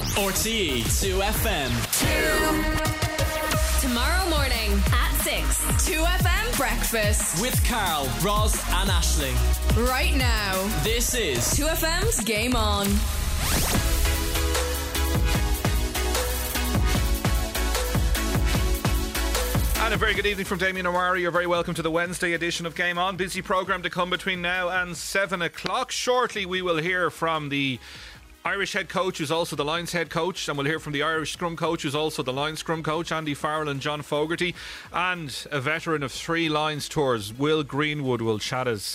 RTE 2FM. Tomorrow morning at 6. 2FM Breakfast. With Carl, Roz and Aisling. Right now. This is 2FM's Game On. And a very good evening from Damien O'Mara. You're very welcome to the Wednesday edition of Game On. Busy programme to come between now and 7 o'clock. Shortly we will hear from the Irish head coach, who's also the Lions head coach, and we'll hear from the Irish scrum coach, who's also the Lions scrum coach, Andy Farrell and John Fogarty, and a veteran of 3 Lions tours, Will Greenwood, will chat as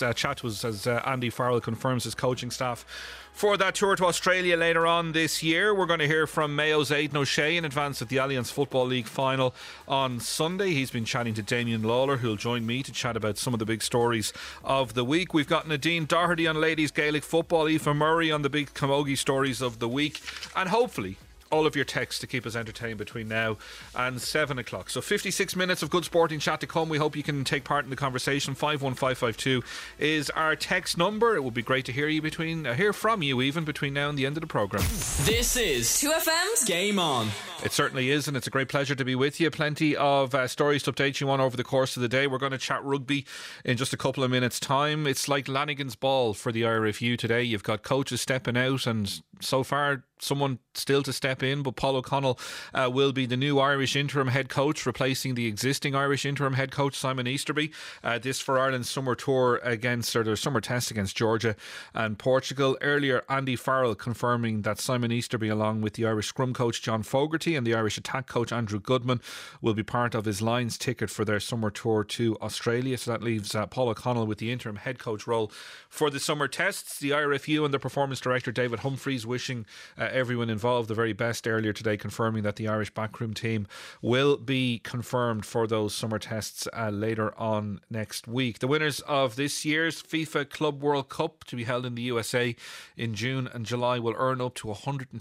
Andy Farrell confirms his coaching staff for that tour to Australia later on this year. We're going to hear from Mayo's Aidan O'Shea in advance of the Alliance Football League final on Sunday. He's been chatting to Damien Lawler, who'll join me to chat about some of the big stories of the week. We've got Nadine Doherty on ladies Gaelic football, Aoife Murray on the big camogie stories of the week, and hopefully all of your texts to keep us entertained between now and 7 o'clock. So 56 minutes of good sporting chat to come. We hope you can take part in the conversation. 51552 is our text number. It would be great to hear from you even between now and the end of the programme. This is 2FM's Game On. It certainly is, and it's a great pleasure to be with you. Plenty of stories to update you on over the course of the day. We're going to chat rugby in just a couple of minutes' time. It's like Lanigan's Ball for the IRFU today. You've got coaches stepping out, and so far someone still to step in, but Paul O'Connell will be the new Irish interim head coach, replacing the existing Irish interim head coach Simon Easterby. This for Ireland's summer tour their summer test against Georgia and Portugal. Earlier, Andy Farrell confirming that Simon Easterby, along with the Irish scrum coach John Fogarty and the Irish attack coach Andrew Goodman, will be part of his Lions ticket for their summer tour to Australia. So that leaves Paul O'Connell with the interim head coach role for the summer tests. The IRFU and their performance director David Humphreys wishing everyone involved the very best earlier today, confirming that the Irish backroom team will be confirmed for those summer tests later on next week. The winners of this year's FIFA Club World Cup, to be held in the USA in June and July, will earn up to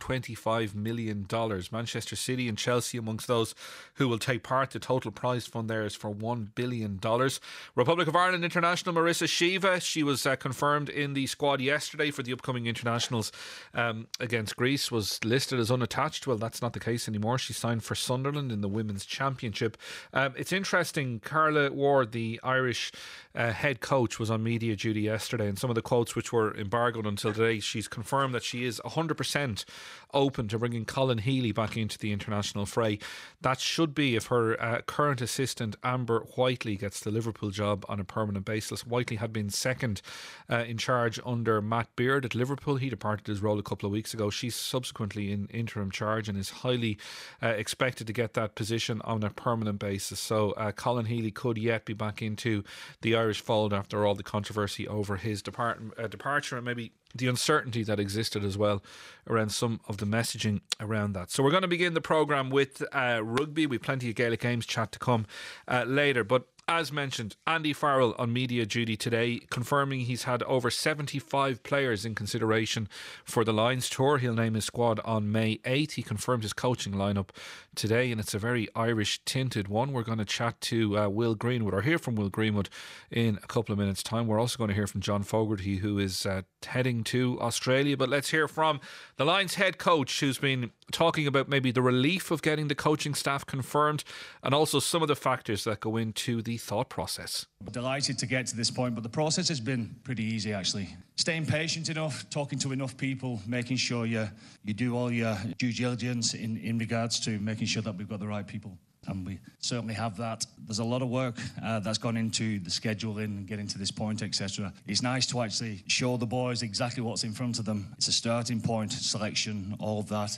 $125 million. Manchester City and Chelsea amongst those who will take part. The total prize fund there is for $1 billion. Republic of Ireland international Marissa Shiva, she was confirmed in the squad yesterday for the upcoming internationals against Greece. Was listed as unattached. Well, that's not the case anymore. She signed for Sunderland in the Women's Championship. It's interesting, Carla Ward, the Irish head coach, was on media duty yesterday, and some of the quotes which were embargoed until today, she's confirmed that she is 100% open to bringing Colin Healy back into the international fray. That should be if her current assistant Amber Whiteley gets the Liverpool job on a permanent basis. Whiteley had been second in charge under Matt Beard at Liverpool. He departed his role a couple of weeks ago. She's subsequently in interim charge and is highly expected to get that position on a permanent basis. So Colin Healy could yet be back into the Irish fold after all the controversy over his departure, and maybe the uncertainty that existed as well around some of the messaging around that. So we're going to begin the programme with rugby. We've plenty of Gaelic Games chat to come later, but as mentioned, Andy Farrell on media duty today, confirming he's had over 75 players in consideration for the Lions tour. He'll name his squad on May 8th. He confirmed his coaching lineup today, and it's a very Irish tinted one. We're going to chat to Will Greenwood, or hear from Will Greenwood in a couple of minutes' time. We're also going to hear from John Fogarty, who is heading to Australia. But let's hear from the Lions head coach, who's been talking about maybe the relief of getting the coaching staff confirmed, and also some of the factors that go into the thought process. Delighted to get to this point, but the process has been pretty easy actually. Staying patient enough, talking to enough people, making sure you do all your due diligence in regards to making sure that we've got the right people. And we certainly have that. There's a lot of work that's gone into the scheduling and getting to this point, etc. It's nice to actually show the boys exactly what's in front of them. It's a starting point, selection, all of that.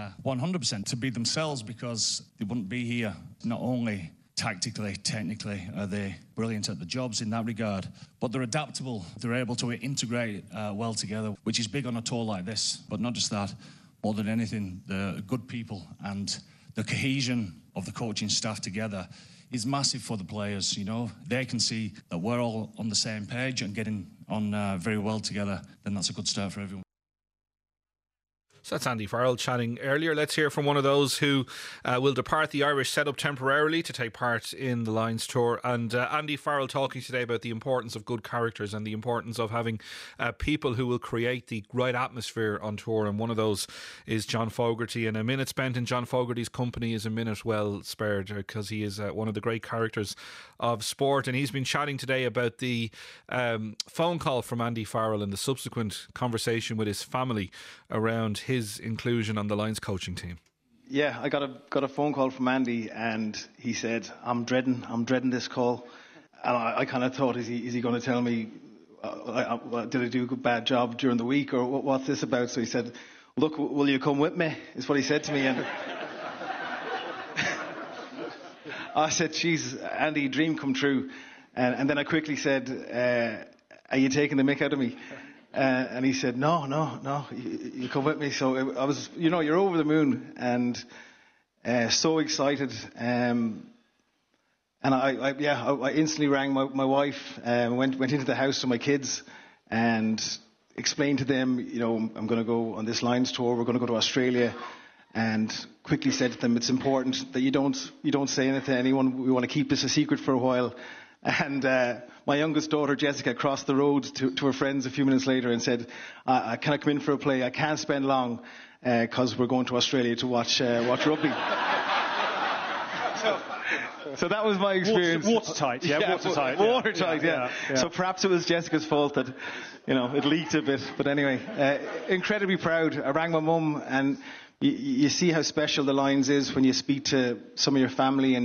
100% to be themselves, because they wouldn't be here. Not only tactically, technically, are they brilliant at the jobs in that regard, but they're adaptable. They're able to integrate well together, which is big on a tour like this. But not just that, more than anything, they're good people, and the cohesion of the coaching staff together is massive for the players. You know, they can see that we're all on the same page and getting on very well together. Then that's a good start for everyone. So that's Andy Farrell chatting earlier. Let's hear from one of those who will depart the Irish setup temporarily to take part in the Lions tour. And Andy Farrell talking today about the importance of good characters and the importance of having people who will create the right atmosphere on tour. And one of those is John Fogarty. And a minute spent in John Fogarty's company is a minute well spared, because he is one of the great characters of sport. And he's been chatting today about the phone call from Andy Farrell and the subsequent conversation with his family around his inclusion on the Lions coaching team. Yeah, I got a phone call from Andy, and he said, I'm dreading this call. And I kind of thought, is he going to tell me, did I do a bad job during the week, or what's this about? So he said, look, will you come with me, is what he said to me. And I said, geez, Andy, dream come true. And then I quickly said, are you taking the mick out of me? And he said, no, you come with me. So I was, you're over the moon, and so excited. And I instantly rang my wife, went into the house to my kids and explained to them, I'm going to go on this Lions tour. We're going to go to Australia, and quickly said to them, it's important that you don't say anything to anyone. We want to keep this a secret for a while. And my youngest daughter, Jessica, crossed the road to her friends a few minutes later and said, can I come in for a play? I can't spend long because we're going to Australia to watch rugby. So that was my experience. Watertight, yeah. Watertight, yeah. So perhaps it was Jessica's fault that, it leaked a bit. But anyway, incredibly proud. I rang my mum, and you see how special the Lions is when you speak to some of your family,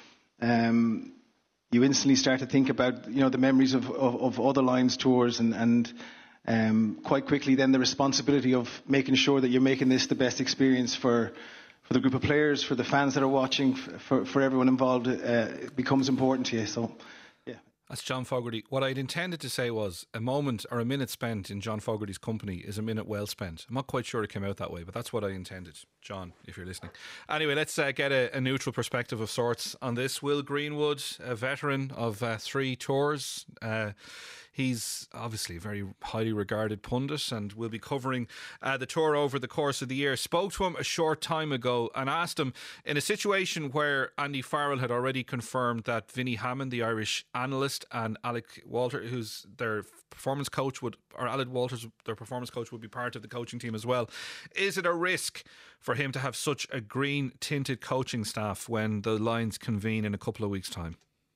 and you instantly start to think about, the memories of other Lions tours, and quite quickly then the responsibility of making sure that you're making this the best experience for the group of players, for the fans that are watching, for everyone involved, becomes important to you. So, yeah. That's John Fogarty. What I'd intended to say was a moment or a minute spent in John Fogarty's company is a minute well spent. I'm not quite sure it came out that way, but that's what I intended. John, if you're listening. Anyway, let's get a neutral perspective of sorts on this. Will Greenwood, a veteran of 3 tours, he's obviously a very highly regarded pundit and will be covering the tour over the course of the year. Spoke to him a short time ago and asked him, in a situation where Andy Farrell had already confirmed that Vinnie Hammond, the Irish analyst, and Alec Walter, who's their performance coach, Alec Walters, their performance coach, would be part of the coaching team as well. Is it a risk for him to have such a green-tinted coaching staff when the Lions convene in a couple of weeks' time?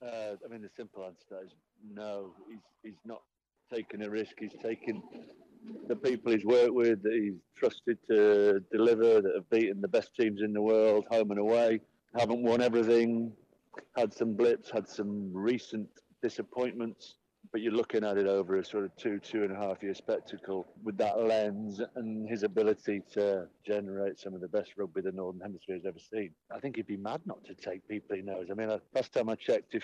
The simple answer is no. He's not taking a risk. He's taking the people he's worked with, that he's trusted to deliver, that have beaten the best teams in the world, home and away, haven't won everything, had some blips, had some recent disappointments. But you're looking at it over a sort of 2.5 year spectacle with that lens and his ability to generate some of the best rugby the Northern Hemisphere has ever seen. I think he'd be mad not to take people he knows. Last time I checked, if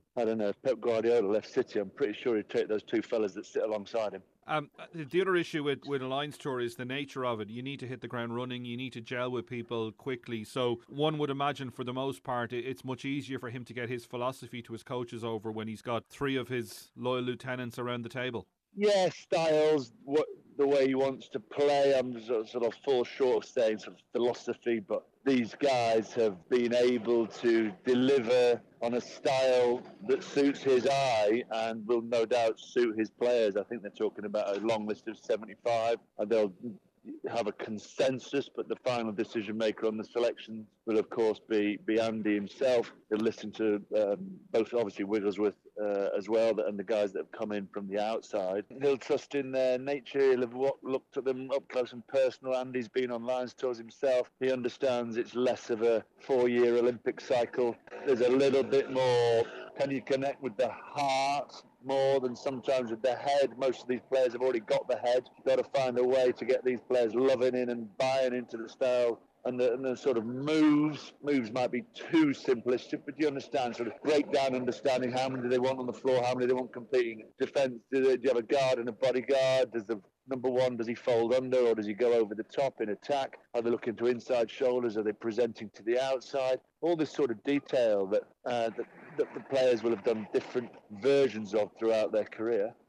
Pep Guardiola left City, I'm pretty sure he'd take those 2 fellas that sit alongside him. The other issue with a Lions tour is the nature of it. You need to hit the ground running. You need to gel with people quickly. So one would imagine, for the most part, it's much easier for him to get his philosophy to his coaches over when he's got 3 of his loyal lieutenants around the table. Yeah, styles, the way he wants to play. I'm sort of fall short of saying sort of philosophy, but these guys have been able to deliver on a style that suits his eye and will no doubt suit his players. I think they're talking about a long list of 75, and they'll have a consensus, but the final decision maker on the selection will of course be Andy himself. He'll listen to both obviously Wigglesworth as well, and the guys that have come in from the outside. He'll trust in their nature. He'll have looked at them up close and personal. Andy's been on Lions tours himself. He understands it's less of a 4-year Olympic cycle. There's a little bit more, can you connect with the heart more than sometimes with the head? Most of these players have already got the head. You've got to find a way to get these players loving in and buying into the style. And the sort of moves might be too simplistic, but you understand, sort of breakdown understanding how many do they want on the floor, how many they want competing. Defence, do you have a guard and a bodyguard? Does the number 1, does he fold under or does he go over the top in attack? Are they looking to inside shoulders? Are they presenting to the outside? All this sort of detail that the players will have done different versions of throughout their career.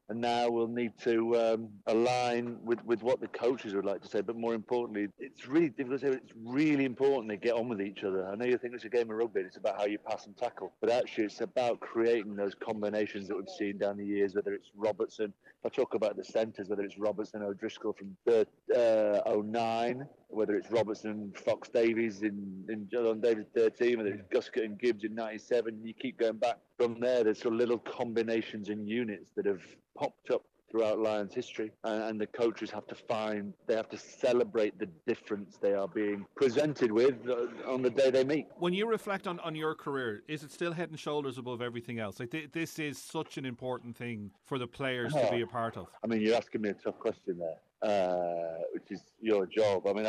And now we'll need to align with what the coaches would like to say. But more importantly, it's really difficult to say. It's really important to get on with each other. I know you think it's a game of rugby. It's about how you pass and tackle. But actually, it's about creating those combinations that we've seen down the years, whether it's Robertson. If I talk about the centres, whether it's Robertson, O'Driscoll from 09, whether it's Robertson, Fox Davies in John Davis 13, whether it's Guscott and Gibbs in 97, you keep going back from there. There's sort of little combinations and units that have popped up throughout Lions history, and the coaches have to celebrate the difference they are being presented with on the day they meet. When you reflect on your career, is it still head and shoulders above everything else? Like this is such an important thing for the players to be a part of. I mean, you're asking me a tough question there, which is your job. I mean,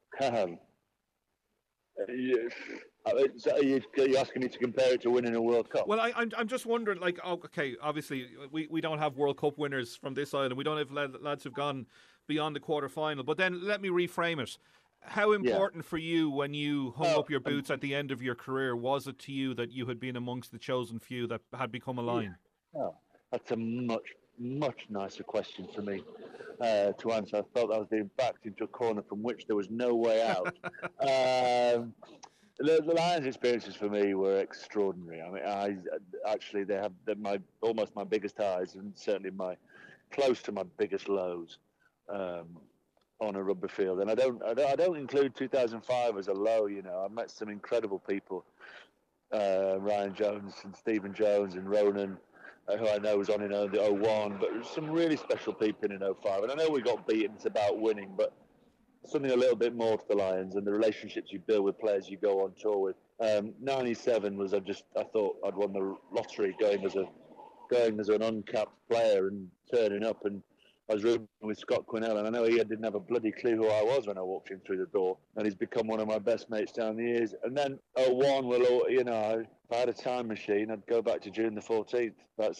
you're asking me to compare it to winning a World Cup? Well, I'm just wondering, like, okay, obviously we don't have World Cup winners from this island. We don't have lads who've gone beyond the quarter-final. But then let me reframe it. How important for you when you hung up your boots at the end of your career was it to you that you had been amongst the chosen few that had become a Lion? Oh, that's a much nicer question for me to answer. I felt I was being backed into a corner from which there was no way out. The Lions experiences for me were extraordinary. I mean, they have almost my biggest highs and certainly close to my biggest lows on a rugby field. And I don't include 2005 as a low. You know, I met some incredible people, Ryan Jones and Stephen Jones and Ronan, who I know was on in the 01, but there's some really special people in 05. And I know we got beaten. It's about winning, but something a little bit more to the Lions and the relationships you build with players you go on tour with. 97 was I thought I'd won the lottery going as an uncapped player and turning up, and I was rooming with Scott Quinnell, and I know he didn't have a bloody clue who I was when I walked in through the door, and he's become one of my best mates down the years. And then 01, if I had a time machine, I'd go back to June the 14th, about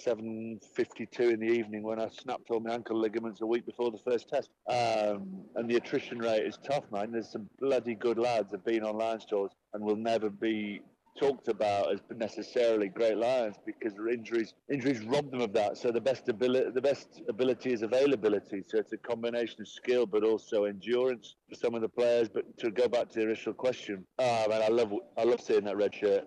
7:52 in the evening, when I snapped all my ankle ligaments a week before the first test. And the attrition rate is tough, man. There's some bloody good lads that have been on Lions tours and will never be talked about as necessarily great Lions because injuries rob them of that. So the best ability is availability. So it's a combination of skill but also endurance for some of the players. But to go back to the initial question, man, I love seeing that red shirt.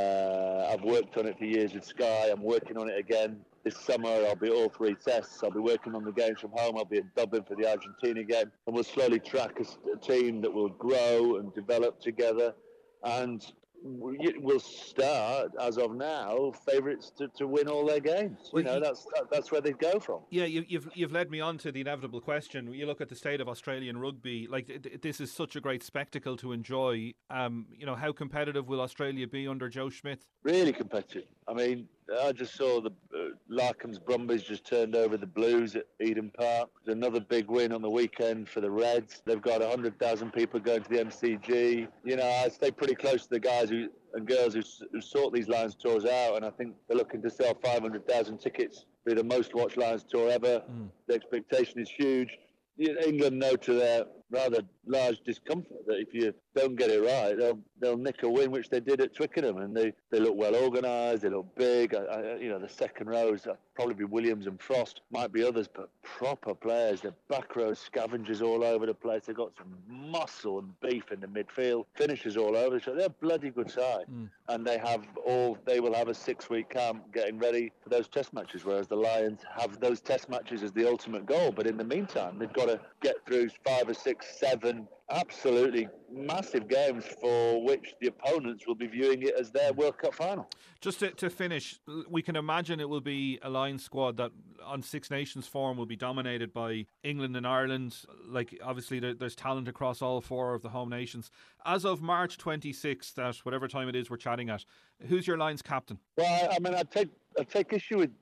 I've worked on it for years with Sky. I'm working on it again this summer. I'll be at all 3 tests. I'll be working on the games from home. I'll be in Dublin for the Argentina game, and we'll slowly track a team that will grow and develop together. And we'll start, as of now, favourites to win all their games. Well, that's where they go from. Yeah, you've led me on to the inevitable question. You look at the state of Australian rugby. Like this is such a great spectacle to enjoy. How competitive will Australia be under Joe Schmidt? Really competitive. I mean, I just saw the Larkham's Brumbies just turned over the Blues at Eden Park. There's another big win on the weekend for the Reds. They've got 100,000 people going to the MCG. I stay pretty close to the guys and girls who sort these Lions tours out, and I think they're looking to sell 500,000 tickets. Be the most watched Lions tour ever. The expectation is huge. England know to their rather large discomfort that if you don't get it right, they'll nick a win, which they did at Twickenham, and they look well organised, they look big. The second rows probably be Williams and Frost, might be others, but proper players. They're back row scavengers all over the place. They've got some muscle and beef in the midfield, finishers all over. So they're a bloody good side, and they will have a 6-week camp getting ready for those test matches, whereas the Lions have those test matches as the ultimate goal. But in the meantime, they've got to get through 5 or 6, 7 absolutely massive games for which the opponents will be viewing it as their World Cup final. Just to finish, we can imagine it will be a Lions squad that on Six Nations form will be dominated by England and Ireland. Like, obviously there's talent across all 4 of the home nations. As of March 26th, at whatever time it is we're chatting at, who's your Lions captain? Well, I mean, I take issue with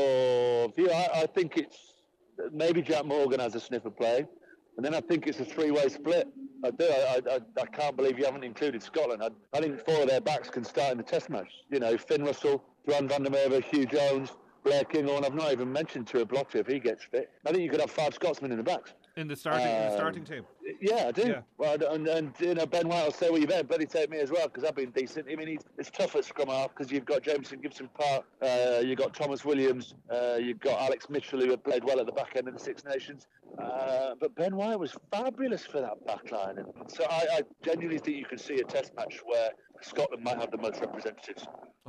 your view. I think it's maybe Jack Morgan has a sniff of play. And then I think it's a 3-way split. I do. I can't believe you haven't included Scotland. I think 4 of their backs can start in the test match. Finn Russell, Duran van der Merwe, Hugh Jones, Blair Kinghorn. I've not even mentioned Tua Blotter if he gets fit. I think you could have 5 Scotsmen in the backs. in the starting team. Yeah, I do. Yeah. Well, and Ben White will say, well, you better bloody take me as well, because I've been decent. I mean, it's tough at scrum half because you've got Jameson Gibson-Park, you've got Thomas Williams, you've got Alex Mitchell, who had played well at the back end of the Six Nations. But Ben White was fabulous for that back line. And so I genuinely think you can see a test match where Scotland might have the most representatives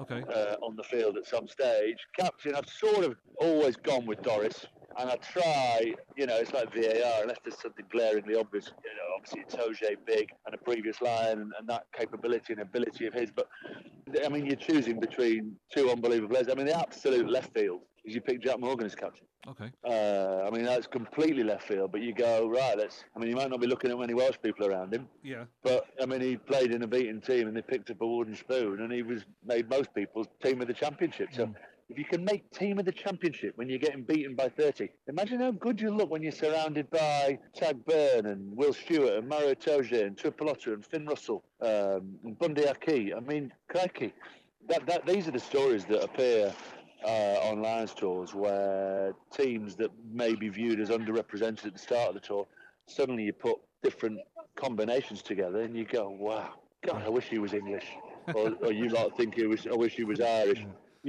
on the field at some stage. Captain, I've sort of always gone with Doris. And I try, it's like VAR, unless there's something glaringly obvious. Obviously Itoje big and a previous line and that capability and ability of his. But, I mean, you're choosing between two unbelievable players. I mean, the absolute left field is you pick Jack Morgan as captain. Okay. I mean, that's completely left field. But you go, right, you might not be looking at many Welsh people around him. Yeah. But, I mean, he played in a beaten team and they picked up a wooden spoon and he made most people's team of the championship. So if you can make team of the championship when you're getting beaten by 30, imagine how good you look when you're surrounded by Tag Byrne and Will Stewart and Mario Itoje and Tuipulotu and Finn Russell and Bundy Aki. I mean, crikey. These are the stories that appear on Lions tours where teams that may be viewed as underrepresented at the start of the tour, suddenly you put different combinations together and you go, wow, God, I wish he was English. or you lot think I wish he was Irish.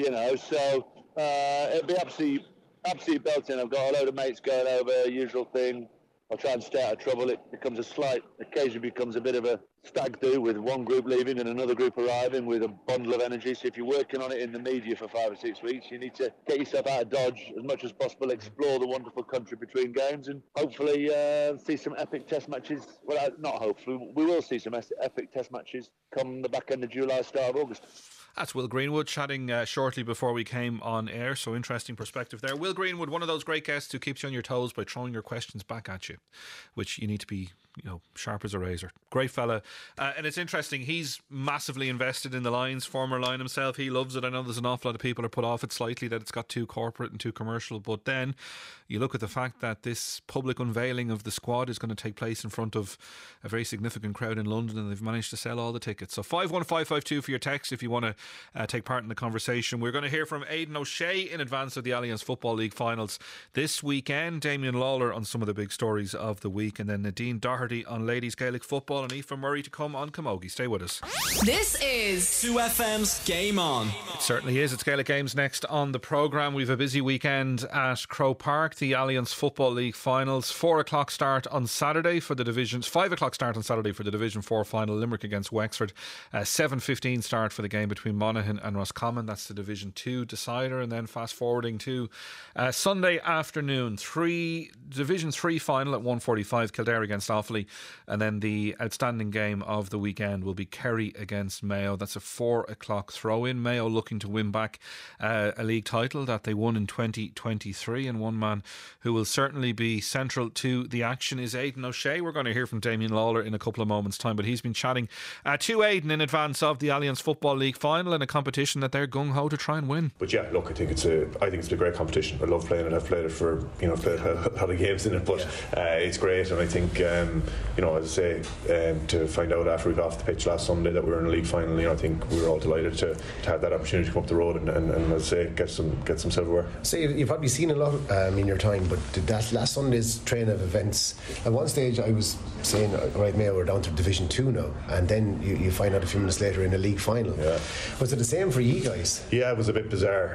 So it'll be absolutely belting. I've got a load of mates going over, usual thing. I'll try and stay out of trouble. It occasionally becomes a bit of a stag do with one group leaving and another group arriving with a bundle of energy. So if you're working on it in the media for 5 or 6 weeks, you need to get yourself out of Dodge as much as possible, explore the wonderful country between games and hopefully see some epic test matches. Well, not hopefully, we will see some epic test matches come the back end of July, start of August. That's Will Greenwood chatting shortly before we came on air, so interesting perspective there. Will Greenwood, one of those great guests who keeps you on your toes by throwing your questions back at you, which you need to be, sharp as a razor. Great fella. And it's interesting, he's massively invested in the Lions, former Lion himself. He loves it. I know there's an awful lot of people are put off it slightly that it's got too corporate and too commercial, but then you look at the fact that this public unveiling of the squad is going to take place in front of a very significant crowd in London, and they've managed to sell all the tickets. So 51552 for your text if you want to take part in the conversation. We're going to hear from Aidan O'Shea in advance of the Alliance Football League finals this weekend. Damien Lawler on some of the big stories of the week, and then Nadine Doherty on ladies Gaelic football, and Aoife Murray to come on Camogie. Stay with us. This is 2FM's Game On. It certainly is. It's Gaelic Games next on the programme. We've a busy weekend at Croke Park, the Alliance Football League finals. 4 o'clock start on Saturday for the divisions. 5 o'clock start on Saturday for the Division 4 final, Limerick against Wexford. 7:15 start for the game between Monaghan and Roscommon. That's the Division 2 decider. And then fast forwarding to Sunday afternoon, Division 3 final at 1:45, Kildare against Offaly. And then the outstanding game of the weekend will be Kerry against Mayo. That's a 4 o'clock throw-in. Mayo looking to win back a league title that they won in 2023, and one man who will certainly be central to the action is Aidan O'Shea. We're going to hear from Damien Lawler in a couple of moments' time, but he's been chatting to Aidan in advance of the Alliance Football League final in a competition that they're gung-ho to try and win. But yeah, look, I think it's a great competition. I love playing it. I've played it for, played a lot of games in it, but it's great. And I think, as I say, to find out after we got off the pitch last Sunday that we were in a league final, I think we were all delighted to have that opportunity to come up the road and as I say, get some silverware. So you've probably seen a lot in your time, but that last Sunday's train of events, at one stage I was saying, right, Mayo, we're down to Division 2 now, and then you find out a few minutes later in a league final. Yeah. Was it the same for you guys? Yeah, it was a bit bizarre.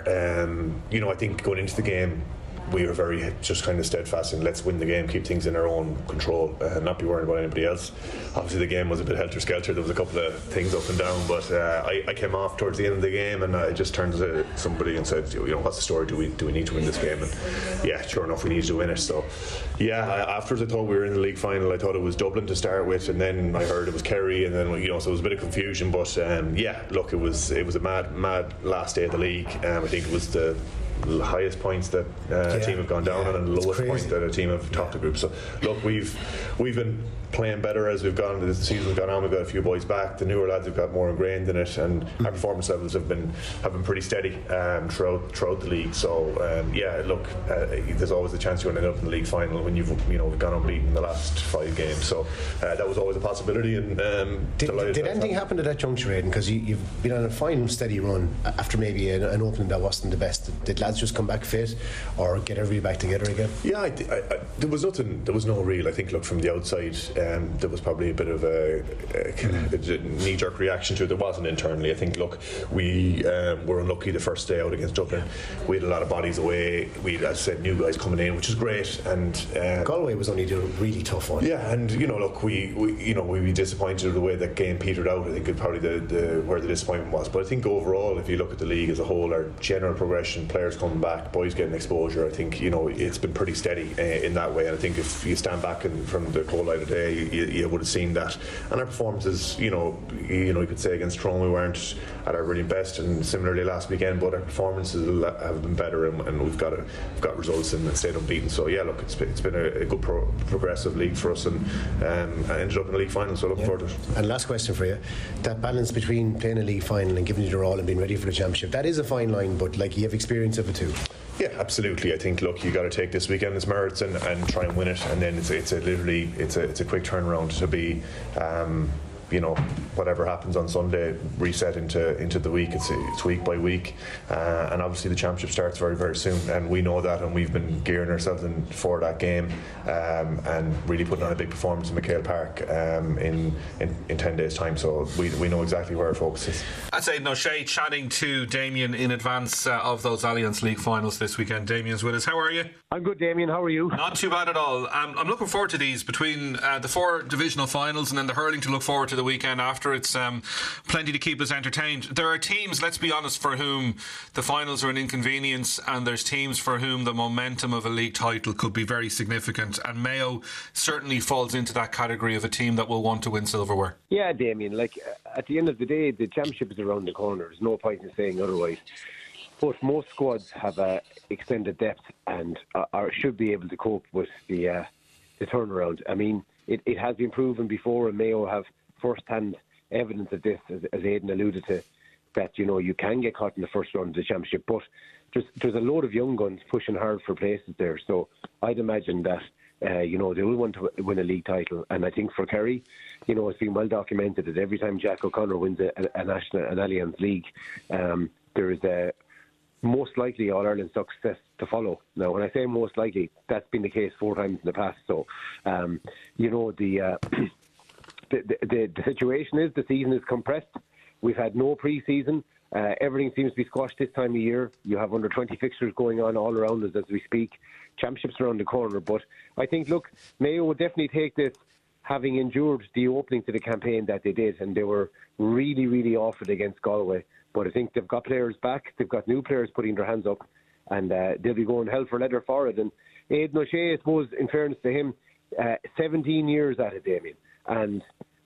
I think going into the game, we were very just kind of steadfast in let's win the game, keep things in our own control, not be worried about anybody else. Obviously the game was a bit helter-skelter, there was a couple of things up and down, but I came off towards the end of the game and I just turned to somebody and said, what's the story, do we need to win this game? And yeah, sure enough, we needed to win it. So yeah, afterwards I thought we were in the league final. I thought it was Dublin to start with, and then I heard it was Kerry, and then so it was a bit of confusion, but look, it was a mad last day of the league. I think it was the highest points that a team have gone down on, and the lowest point that a team have topped the group. So look, we've been playing better as we've gone, the season's gone on. We've got a few boys back, the newer lads have got more ingrained in it, and our performance levels have been pretty steady throughout the league. So look, there's always a chance you're going to end up in the league final when we've gone unbeaten in the last 5 games. So that was always a possibility. And did anything happen at that juncture, Aidan? Because you've been on a fine steady run after maybe an opening that wasn't the best. Did lads lads just come back fit or get everybody back together again? Yeah, there was nothing. There was no real. I think, look, from the outside, there was probably a bit of a knee-jerk reaction to it. There wasn't internally. I think, look, we were unlucky the first day out against Dublin. We had a lot of bodies away. We had, as I said, new guys coming in, which is great. And Galway was only a really tough one. Yeah, and look, we were disappointed with the way that game petered out. I think it's probably where the disappointment was. But I think overall, if you look at the league as a whole, our general progression, players coming back, boys getting exposure, I think it's been pretty steady in that way. And I think if you stand back from the cold light of day, you would have seen that. And our performances, you could say against Tyrone we weren't at our really best, and similarly last weekend, but our performances have been better, and we've got results and stayed unbeaten. So yeah, look, it's been a good progressive league for us, and ended up in a league final. So looking forward to it. And last question for you: that balance between playing a league final and giving it your all and being ready for the championship, that is a fine line, but like, you have experience of it too. Yeah, absolutely. I think, look, you got to take this weekend as merits and try and win it, and then it's a quick turnaround to be. Whatever happens on Sunday, reset into the week. It's week by week, and obviously the championship starts very, very soon, and we know that, and we've been gearing ourselves for that game, and really putting on a big performance in McHale Park in 10 days' time. So we know exactly where our focus is. That's Aidan O'Shea chatting to Damien in advance of those Alliance League finals this weekend. Damien's with us. How are you? I'm good, Damien. How are you? Not too bad at all. I'm looking forward to these, between the 4 divisional finals and then the hurling to look forward to the weekend after. It's plenty to keep us entertained. There are teams, let's be honest, for whom the finals are an inconvenience, and there's teams for whom the momentum of a league title could be very significant, and Mayo certainly falls into that category of a team that will want to win silverware. Yeah, Damien, like, at the end of the day, the championship is around the corner. There's no point in saying otherwise. But most squads have extended depth and should be able to cope with the turnaround. I mean, it has been proven before, and Mayo have first-hand evidence of this, as Aidan alluded to, that you can get caught in the first round of the championship. But there's a load of young guns pushing hard for places there. So I'd imagine that they will want to win a league title. And I think for Kerry, it's been well documented that every time Jack O'Connor wins an Alliance League, there is a most likely All-Ireland success to follow. Now, when I say most likely, that's been the case 4 times in the past. So, the situation is the season is compressed. We've had no pre-season. Everything seems to be squashed this time of year. You have under 20 fixtures going on all around us as we speak. Championships around the corner. But I think, look, Mayo would definitely take this, having endured the opening to the campaign that they did, and they were really, really awful against Galway. But I think they've got players back. They've got new players putting their hands up, and they'll be going hell for leather for it. And Aidan O'Shea, I suppose, in fairness to him, 17 years at it, Damien. And,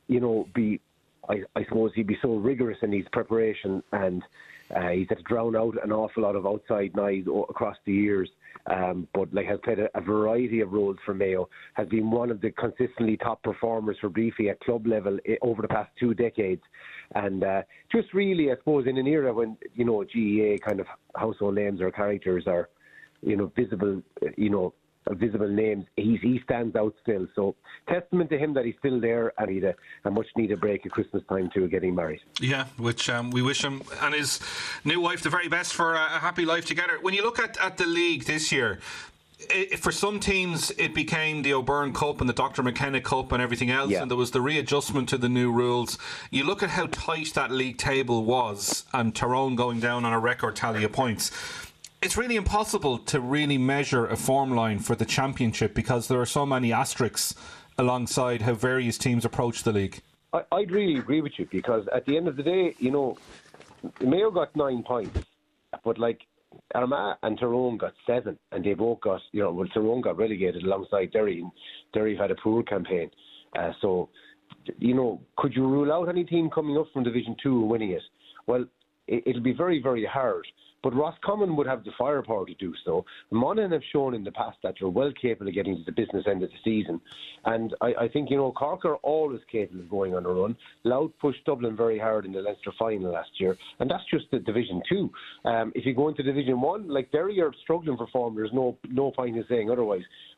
I suppose he'd be so rigorous in his preparation, and he's had to drown out an awful lot of outside noise across the years. But has played a variety of roles for Mayo, has been one of the consistently top performers for Briefly at club level over the past 2 decades. And just really, I suppose, in an era when, GEA kind of household names or characters are, visible, visible names, he stands out still. So testament to him that he's still there, and he'd a much needed break at Christmas time too, getting married. Yeah, which we wish him and his new wife the very best for a happy life together. When you look at the league this year, for some teams it became the O'Byrne Cup and the Dr. McKenna Cup and everything else, and there was the readjustment to the new rules. You look at how tight that league table was, and Tyrone going down on a record tally of points. It's really impossible to really measure a form line for the championship because there are so many asterisks alongside how various teams approach the league. I'd really agree with you, because at the end of the day, Mayo got 9 points, but like Armagh and Tyrone got 7, and they both got, Tyrone got relegated alongside Derry, and Derry had a poor campaign. So, could you rule out any team coming up from Division 2 and winning it? Well, it'll be very, very hard. But Roscommon would have the firepower to do so. Monaghan have shown in the past that they're well capable of getting to the business end of the season. And I think, Cork are always capable of going on a run. Louth pushed Dublin very hard in the Leinster final last year. And that's just the Division 2. If you go into Division 1, like Derry are struggling for form, there's no point in saying otherwise.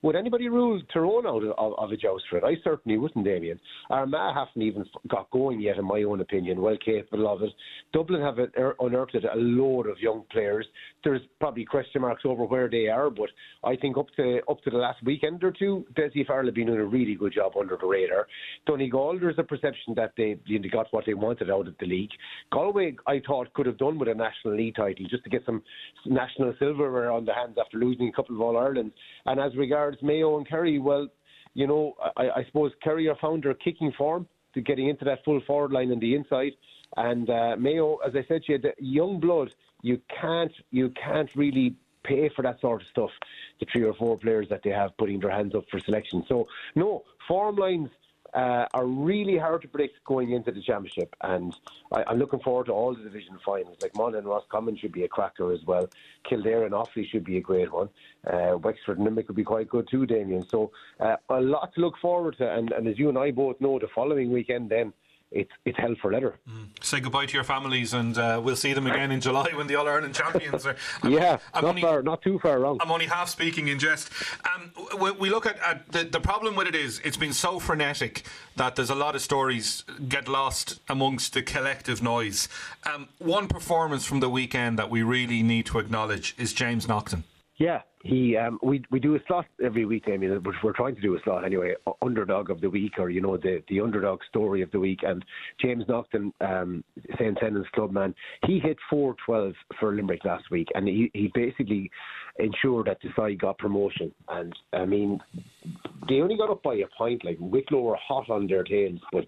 would anybody rule Tyrone out of a joust for it? I certainly wouldn't, Damien. Armagh haven't even got going yet, in my own opinion, well capable of it. Dublin have unearthed a load of young players. There's probably question marks over where they are, but I think up to the last weekend or two, Dessie Farrell have been doing a really good job under the radar. Donegal, there's a perception that they got what they wanted out of the league. Galway, I thought, could have done with a National League title just to get some national silverware on the hands after losing a couple of All-Irelands. And as regards Mayo and Kerry, well, you know, I suppose Kerry have found their kicking form to getting into that full forward line on the inside. And Mayo, as I said to you, the young blood, you can't really pay for that sort of stuff, the 3 or 4 players that they have putting their hands up for selection. So, no, form lines are really hard to predict going into the championship, and I'm looking forward to all the division finals. Like Monaghan and Roscommon should be a cracker as well. Kildare and Offaly should be a great one. Wexford and Limerick could be quite good too, Damien. So a lot to look forward to, and as you and I both know, the following weekend then it's hell for leather. Say goodbye to your families, and we'll see them again in July when the All-Ireland champions are. Not too far wrong. I'm only half speaking in jest. We look at the problem with it is it's been so frenetic that there's a lot of stories get lost amongst the collective noise. One performance from the weekend that we really need to acknowledge is James Naughton. Yeah, we do a slot every week, I mean, we're trying to do a slot anyway, underdog of the week, or, you know, the underdog story of the week. And James Naughton, St. Sennon's club man, he hit 4-12 for Limerick last week, and he basically ensured that the side got promotion. And, I mean, they only got up by a point. Like, Wicklow were hot on their tails, but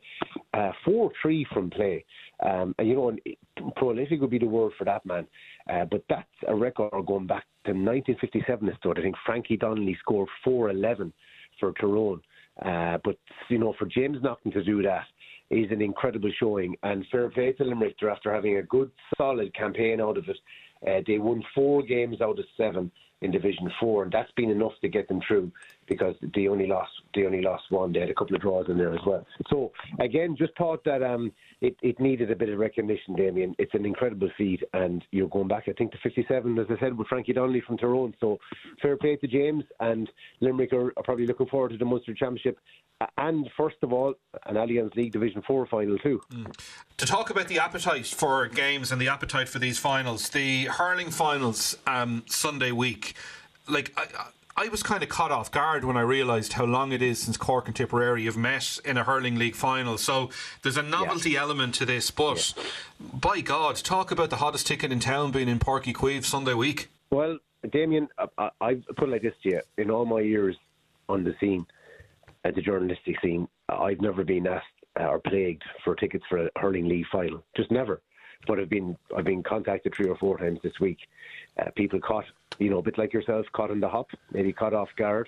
4-3 from play. And, you know, prolific would be the word for that man. But that's a record going back to 1957. I think Frankie Donnelly scored 4-11 for Tyrone. But, you know, for James Naughton to do that is an incredible showing. And fair play to Limerick, after having a good, solid campaign out of it. They won 4 games out of 7 in Division 4, and that's been enough to get them through, because they only lost one. They had a couple of draws in there as well. So again, just thought that it needed a bit of recognition, Damien. It's an incredible feat, and you're going back, I think, to 57, as I said, with Frankie Donnelly from Tyrone. So fair play to James, and Limerick are probably looking forward to the Munster Championship, and first of all, an Allianz League Division 4 final too. To talk about the appetite for games and the appetite for these finals, the hurling finals Sunday week, like I was kind of caught off guard when I realised how long it is since Cork and Tipperary have met in a hurling league final. So there's a novelty element to this, but by God, talk about the hottest ticket in town being in Páirc Uí Chaoimh Sunday week. Well, Damien, I put it like this to you. In all my years on the scene, at the journalistic scene, I've never been asked or plagued for tickets for a hurling league final. Just never. But I've been contacted 3 or 4 times this week. People caught, you know, a bit like yourself, caught on the hop, maybe caught off guard.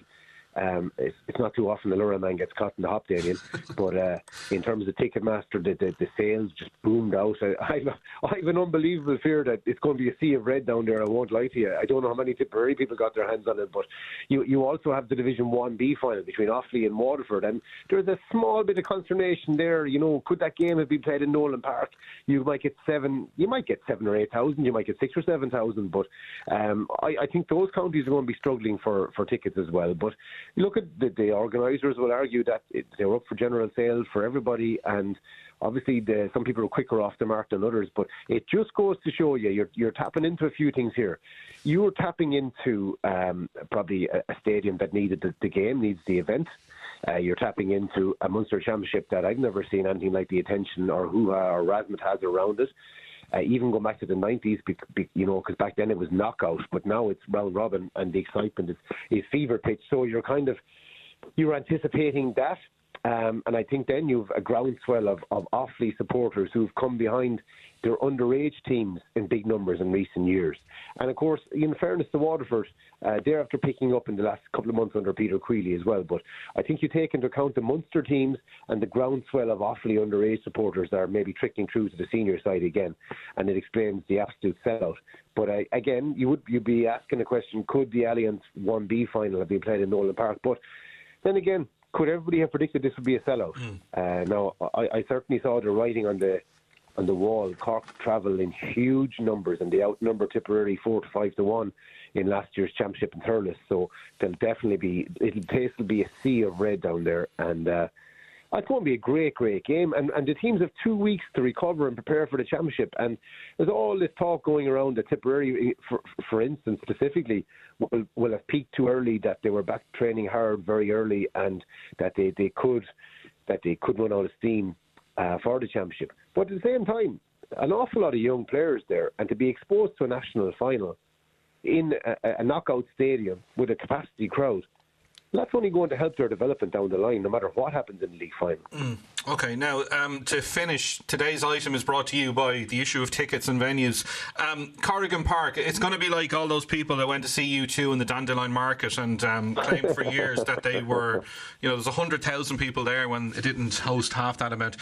It's not too often the Lura man gets caught in the hop, Damien. But in terms of Ticketmaster, the sales just boomed out. I have an unbelievable fear that it's going to be a sea of red down there. I won't lie to you. I don't know how many Tipperary people got their hands on it, but you also have the Division 1B final between Offaly and Waterford, and there's a small bit of consternation there. You know, could that game have been played in Nolan Park? You might get 7 or 8,000. You might get 6 or 7,000. But I think those counties are going to be struggling for tickets as well. But you look at the organisers will argue that they were up for general sales for everybody, and obviously some people are quicker off the mark than others, but it just goes to show you're tapping into a few things here. You're tapping into probably a stadium that needed the game, needs the event. You're tapping into a Munster Championship that I've never seen anything like the attention or hoo-ha or razzmatazz around it. Even going back to the 90s, you know, because back then it was knockout, but now it's round robin, and the excitement is fever pitch. So you're anticipating that, and I think then you've a groundswell of Offaly supporters who've come behind their underage teams in big numbers in recent years. And of course, in fairness to Waterford, they're after picking up in the last couple of months under Peter Creeley as well. But I think you take into account the Munster teams and the groundswell of Offaly underage supporters that are maybe trickling through to the senior side again, and it explains the absolute sellout. But again, you'd be asking the question, could the Allianz 1B final have been played in Nolan Park? But then again, could everybody have predicted this would be a sellout? Now, I certainly saw the writing on the on the wall. Cork travel in huge numbers, and they outnumber Tipperary 4 to 5 to 1 in last year's championship in hurling. So there'll definitely be, the place will be a sea of red down there, and it's going to be a great game. And the teams have 2 weeks to recover and prepare for the championship. And there's all this talk going around that Tipperary, for instance, specifically, will have peaked too early, that they were back training hard very early, and that they could run out of steam for the championship. But at the same time, an awful lot of young players there, and to be exposed to a national final in a knockout stadium with a capacity crowd, that's only going to help their development down the line, no matter what happens in the league final. Okay, now to finish, today's item is brought to you by the issue of tickets and venues. Corrigan Park, it's going to be like all those people that went to see U2 in the Dandelion Market and claimed for years that they were, there's 100,000 people there when it didn't host half that amount.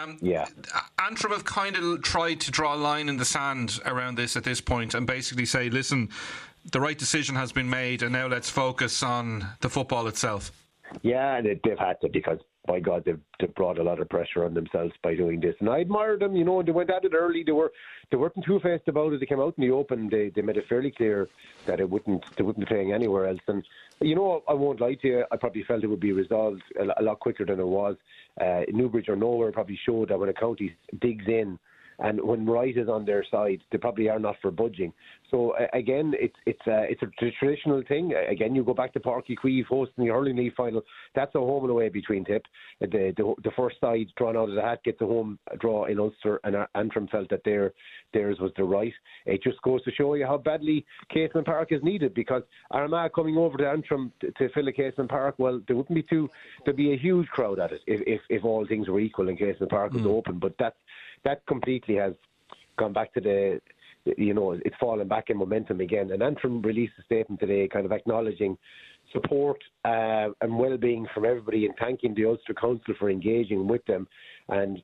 Antrim have kind of tried to draw a line in the sand around this at this point and basically say, listen, the right decision has been made and now let's focus on the football itself. Yeah, and they've had to, because by God, they've brought a lot of pressure on themselves by doing this. And I admire them, they went at it early. They weren't too fast about it. They came out in the open. They made it fairly clear that they wouldn't be playing anywhere else. And, I won't lie to you, I probably felt it would be resolved a lot quicker than it was. Newbridge or Nowhere probably showed that when a county digs in, and when right is on their side, they probably are not for budging. So again, it's a traditional thing. Again, you go back to Páirc Uí Chaoimh hosting the hurling league final. That's a home and away between Tip. The first side drawn out of the hat gets a home draw in Ulster, and Antrim felt that theirs was the right. It just goes to show you how badly Casement Park is needed, because Armagh coming over to Antrim to fill a Casement Park, well, there'd be a huge crowd at it if all things were equal and Casement Park was open. But that completely has gone back to it's fallen back in momentum again. And Antrim released a statement today kind of acknowledging support and well-being from everybody and thanking the Ulster Council for engaging with them. And,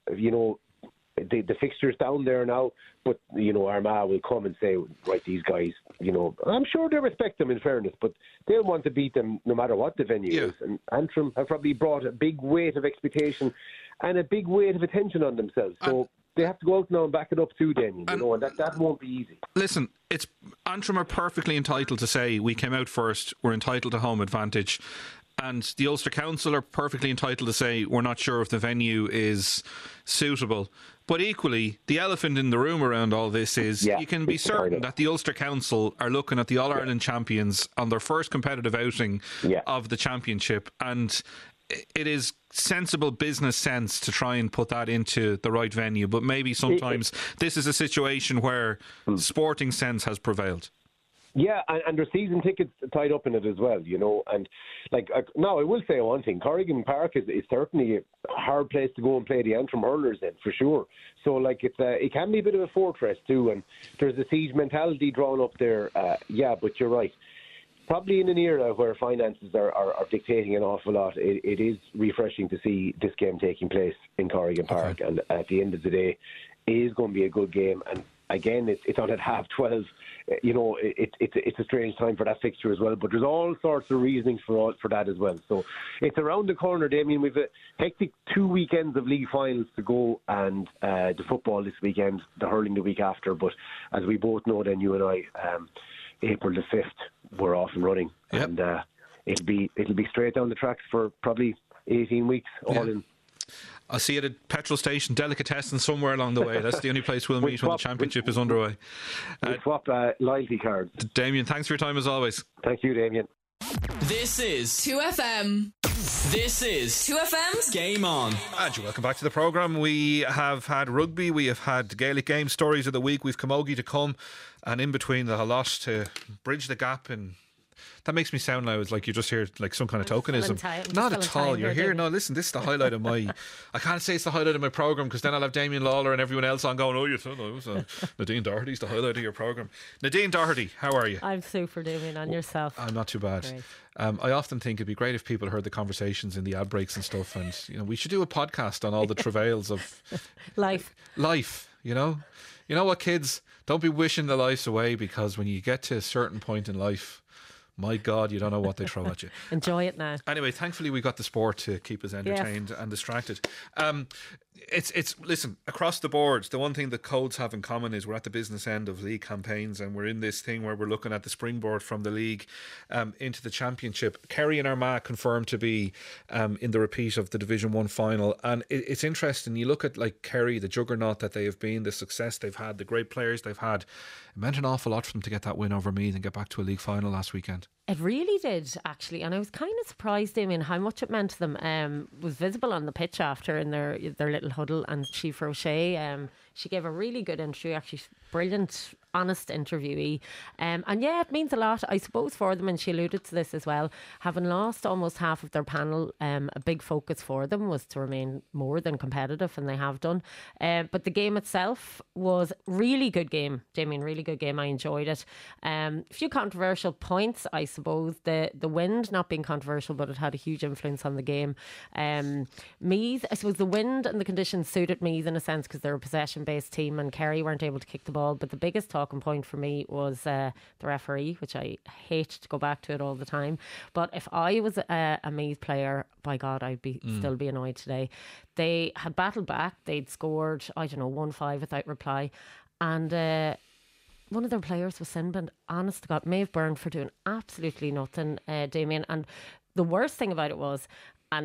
the fixture's down there now, but, Armagh will come and say, right, these guys, I'm sure they respect them in fairness, but they'll want to beat them no matter what the venue is. And Antrim have probably brought a big weight of expectation and a big weight of attention on themselves. So they have to go out now and back it up too, Damien, and that won't be easy. Listen, Antrim are perfectly entitled to say, we came out first, we're entitled to home advantage. And the Ulster Council are perfectly entitled to say, we're not sure if the venue is suitable. But equally, the elephant in the room around all this is you can be certain that the Ulster Council are looking at the All-Ireland champions on their first competitive outing of the championship. And it is sensible business sense to try and put that into the right venue. But maybe sometimes this is a situation where sporting sense has prevailed. Yeah, and there's season tickets tied up in it as well, and now I will say one thing, Corrigan Park is certainly a hard place to go and play the Antrim hurlers in, for sure. So it can be a bit of a fortress too, and there's a siege mentality drawn up there, but you're right. Probably in an era where finances are dictating an awful lot, it is refreshing to see this game taking place in Corrigan Park, and at the end of the day, it is going to be a good game. And again, it's on at 12:30. It's a strange time for that fixture as well, but there's all sorts of reasonings for that as well. So it's around the corner, Damien. We've a hectic 2 weekends of league finals to go, and the football this weekend, the hurling the week after. But as we both know, then you and I, April the 5th, we're off and running, and it'll be straight down the tracks for probably 18 weeks all in. I'll see you at a petrol station, delicatessen somewhere along the way. That's the only place we'll meet when the championship is underway. We'll swap loyalty cards. Damien, thanks for your time as always. Thank you, Damien. This is 2FM. This is 2FM's Game On. And welcome back to the programme. We have had rugby, we have had Gaelic game stories of the week, we've camogie to come, and in between a lot to bridge the gap in. That makes me sound now like you just hear like some kind of tokenism. Not at all. You're here. No, listen, this is the highlight of my. I can't say it's the highlight of my programme because then I'll have Damien Lawler and everyone else on going, oh, you thought it was Nadine Doherty's the highlight of your programme. Nadine Doherty, how are you? I'm super, Damien, and yourself. I'm not too bad. I often think it'd be great if people heard the conversations in the ad breaks and stuff, and we should do a podcast on all the travails of life. You know what, kids? Don't be wishing the lives away, because when you get to a certain point in life, my God, you don't know what they throw at you. Enjoy it now. Anyway, thankfully we got the sport to keep us entertained and distracted. It's listen, across the board, the one thing that codes have in common is we're at the business end of league campaigns, and we're in this thing where we're looking at the springboard from the league into the championship. Kerry and Armagh confirmed to be in the repeat of the Division 1 final, and it's interesting. You look at like Kerry, the juggernaut that they have been, the success they've had, the great players they've had. It meant an awful lot for them to get that win over Meath and get back to a league final last weekend. It really did, actually, and I was kind of surprised, Damien, how much it meant to them. Was visible on the pitch after in their little huddle, and Siofra O'Shea, she gave a really good interview, actually brilliant, honest interviewee, and yeah, it means a lot, I suppose, for them, and she alluded to this as well. Having lost almost half of their panel, a big focus for them was to remain more than competitive, and they have done. But the game itself was really good game, Damien, really good game. I enjoyed it. A few controversial points, I suppose. The wind not being controversial, but it had a huge influence on the game. Meath, I suppose the wind and the conditions suited Meath in a sense because they're a possession-based team, and Kerry weren't able to kick the ball. But the biggest talking point for me was the referee, which I hate to go back to it all the time. But if I was a Meath player, by God, I'd still be annoyed today. They had battled back. They'd scored, 1-5 without reply. And one of their players was sin-binned. Honest to God, Maeve Byrne for doing absolutely nothing, Damien. And the worst thing about it was, and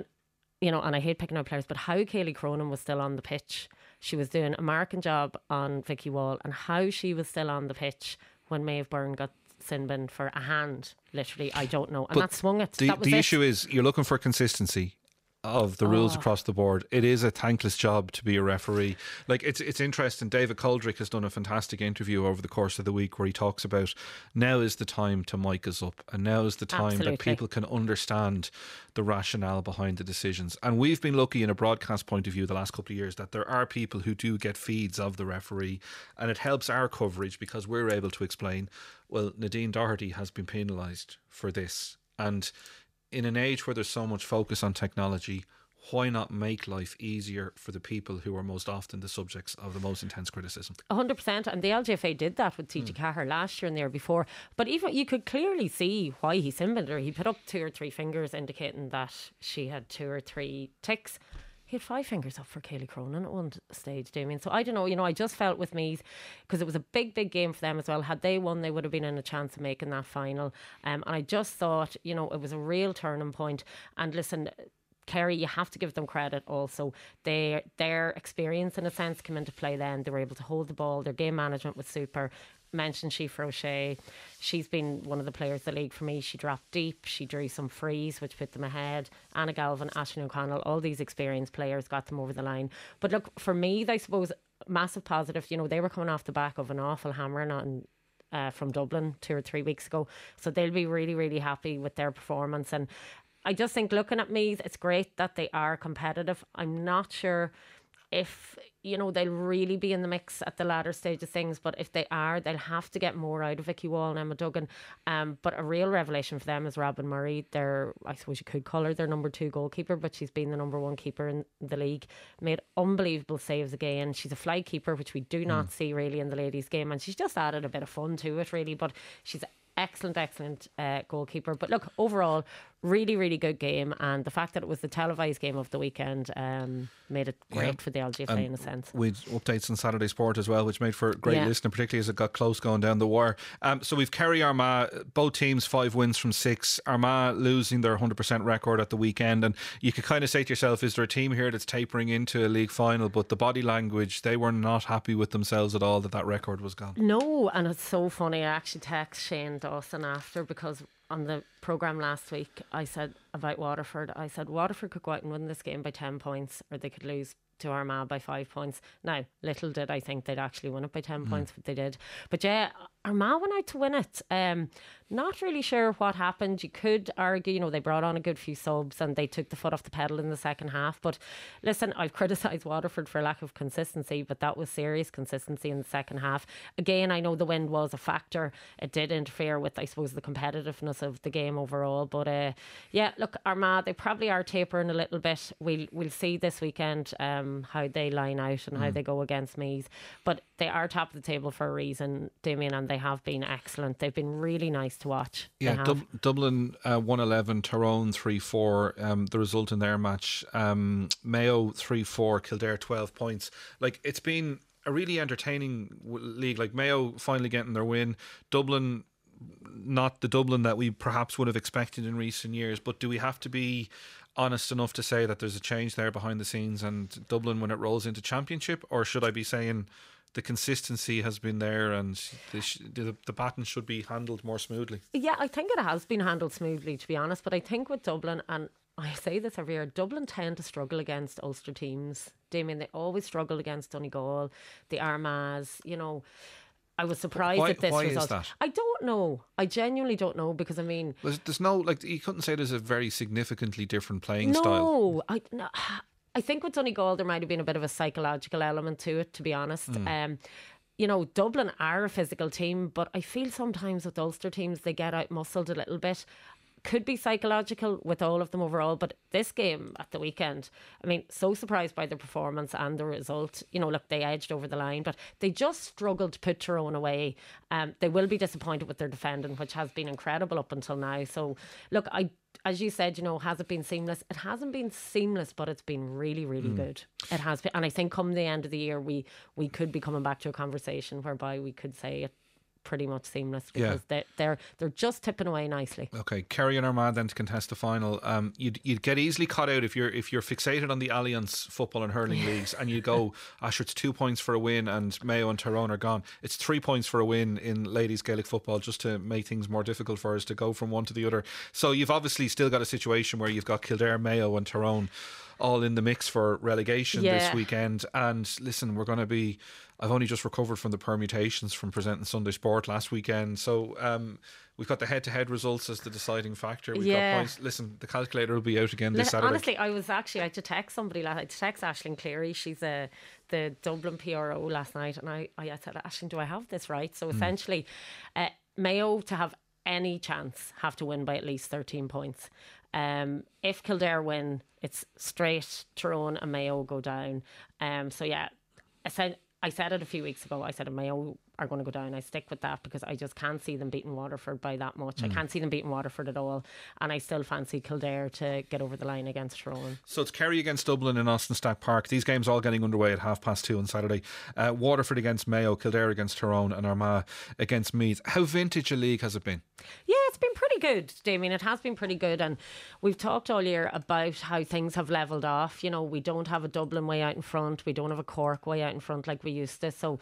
I hate picking out players, but how Kaylee Cronin was still on the pitch. She was doing a marking job on Vicky Wall, and how she was still on the pitch when Maeve Byrne got sin-binned for a hand, literally, I don't know. And but that swung it. The issue is you're looking for consistency of the rules across the board. It is a thankless job to be a referee. Like, it's interesting. David Coldrick has done a fantastic interview over the course of the week where he talks about now is the time to mic us up, and now is the time that people can understand the rationale behind the decisions. And we've been lucky in a broadcast point of view the last couple of years that there are people who do get feeds of the referee, and it helps our coverage because we're able to explain, well, Nadine Doherty has been penalised for this. And in an age where there's so much focus on technology, why not make life easier for the people who are most often the subjects of the most intense criticism? 100%, and the LGFA did that with TG Cahir last year and the year before. But even you could clearly see why he sin-binned her. He put up 2 or 3 fingers indicating that she had 2 or 3 ticks. He had 5 fingers up for Kaylee Cronin at one stage, Damien. So I don't know, I just felt with Meath, because it was a big game for them as well. Had they won, they would have been in a chance of making that final. And I just thought, it was a real turning point. And listen, Kerry, you have to give them credit also. Their experience, in a sense, came into play then. They were able to hold the ball. Their game management was super. Mentioned Siofra O'Shea. She's been one of the players of the league for me. She dropped deep. She drew some frees, which put them ahead. Anna Galvin, Aisling O'Connell, all these experienced players got them over the line. But look, for me, I suppose, massive positive. They were coming off the back of an awful hammering on from Dublin 2 or 3 weeks ago. So they'll be really, really happy with their performance. And I just think, looking at Meath, it's great that they are competitive. I'm not sure if they'll really be in the mix at the latter stage of things, but if they are, they'll have to get more out of Vicky Wall and Emma Duggan. But a real revelation for them is Robin Murray. I suppose you could call her their number 2 goalkeeper, but she's been the number 1 keeper in the league. Made unbelievable saves again. She's a fly keeper, which we do not see really in the ladies' game, and she's just added a bit of fun to it really. But she's excellent goalkeeper. But look, overall, really, really good game, and the fact that it was the televised game of the weekend made it great for the LGFA in a sense. With updates on Saturday Sport as well, which made for great listening, particularly as it got close going down the wire. So we've Kerry, Armagh, both teams 5 wins from 6. Armagh losing their 100% record at the weekend, and you could kind of say to yourself, is there a team here that's tapering into a league final? But the body language, they were not happy with themselves at all that record was gone. No, and it's so funny. I actually text Shane Dawson after, because on the programme last week I said about Waterford, I said Waterford could go out and win this game by 10 points, or they could lose to Armagh by 5 points. Now, little did I think they'd actually win it by 10 points, but they did. But yeah, Armagh went out to win it. Not really sure what happened. You could argue, they brought on a good few subs and they took the foot off the pedal in the second half. But listen, I've criticised Waterford for lack of consistency, but that was serious consistency in the second half. Again, I know the wind was a factor. It did interfere with, I suppose, the competitiveness of the game overall. But yeah, look, Armagh, they probably are tapering a little bit. We'll see this weekend how they line out and how they go against Meath. But they are top of the table for a reason, Damien, and they have been excellent. They've been really nice to watch. Yeah, Dublin 1-11, Tyrone 3-4. The result in their match, Mayo 3-4, Kildare 12 points. Like, it's been a really entertaining league. Like, Mayo finally getting their win. Dublin, not the Dublin that we perhaps would have expected in recent years, but do we have to be honest enough to say that there's a change there behind the scenes and Dublin when it rolls into championship? Or should I be saying the consistency has been there and the baton should be handled more smoothly? Yeah, I think it has been handled smoothly, to be honest, but I think with Dublin, and I say this every year, Dublin tend to struggle against Ulster teams. Damien, they always struggle against Donegal, the Armaghs, you know. I was surprised at this result. Why is that? I don't know. I genuinely don't know, because I mean, there's no, like, you couldn't say there's a very significantly different playing style. No, I think with Donegal there might have been a bit of a psychological element to it, to be honest. You know, Dublin are a physical team, but I feel sometimes with Ulster teams they get out muscled a little bit. Could be psychological with all of them overall, but this game at the weekend, I mean, so surprised by the performance and the result. You know, look, they edged over the line, but they just struggled to put Tyrone away. They will be disappointed with their defending, which has been incredible up until now. So, look, as you said, you know, has it been seamless? It hasn't been seamless, but it's been really, really good. It has been, and I think come the end of the year, we could be coming back to a conversation whereby we could say it pretty much seamless, because they're just tipping away nicely. Okay, Kerry and Armagh then to contest the final. You'd get easily caught out if you're fixated on the Alliance football and hurling leagues, and you go, sure, it's 2 points for a win and Mayo and Tyrone are gone. It's 3 points for a win in ladies Gaelic football, just to make things more difficult for us to go from one to the other. So you've obviously still got a situation where you've got Kildare, Mayo and Tyrone all in the mix for relegation this weekend. And listen, I've only just recovered from the permutations from presenting Sunday Sport last weekend, so we've got the head-to-head results as the deciding factor. We've got points. Listen, the calculator will be out again this Saturday. Honestly, I had to text somebody. I had to text Aisling Cleary. She's the Dublin PRO last night, and I said, Aisling, do I have this right? So essentially, Mayo, to have any chance, have to win by at least 13 points. If Kildare win, it's straight Tyrone and Mayo go down. So yeah, I said it a few weeks ago. I said Mayo are going to go down. I stick with that because I just can't see them beating Waterford by that much. I can't see them beating Waterford at all, and I still fancy Kildare to get over the line against Tyrone. So it's Kerry against Dublin in Austin Stack Park. These games all getting underway at 2:30 on Saturday. Waterford against Mayo, Kildare against Tyrone, and Armagh against Meath. How vintage a league has it been? Yeah, it's been pretty good, Damien. It has been pretty good, and we've talked all year about how things have levelled off. You know, we don't have a Dublin way out in front. We don't have a Cork way out in front like we used to. So